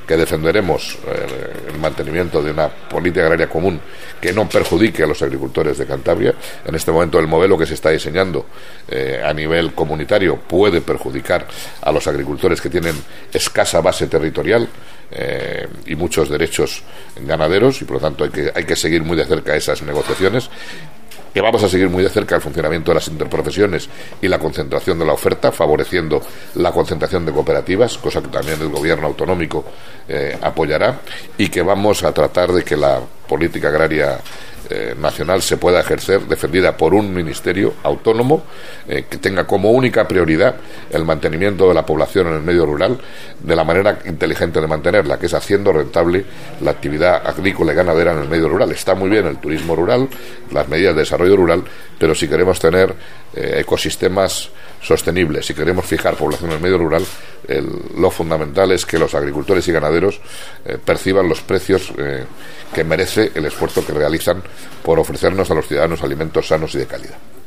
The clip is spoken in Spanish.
que defenderemos el mantenimiento de una política agraria común que no perjudique a los agricultores de Cantabria. En este momento el modelo que se está diseñando a nivel comunitario puede perjudicar a los agricultores que tienen escasa base territorial y muchos derechos ganaderos, y por lo tanto hay que seguir muy de cerca esas negociaciones, que vamos a seguir muy de cerca el funcionamiento de las interprofesiones y la concentración de la oferta, favoreciendo la concentración de cooperativas, cosa que también el gobierno autonómico apoyará, y que vamos a tratar de que la política agraria nacional se pueda ejercer defendida por un ministerio autónomo que tenga como única prioridad el mantenimiento de la población en el medio rural de la manera inteligente de mantenerla, que es haciendo rentable la actividad agrícola y ganadera en el medio rural. Está muy bien el turismo rural, las medidas de desarrollo rural, pero si queremos tener ecosistemas sostenibles, si queremos fijar población en el medio rural, lo fundamental es que los agricultores y ganaderos perciban los precios que merece el esfuerzo que realizan por ofrecernos a los ciudadanos alimentos sanos y de calidad.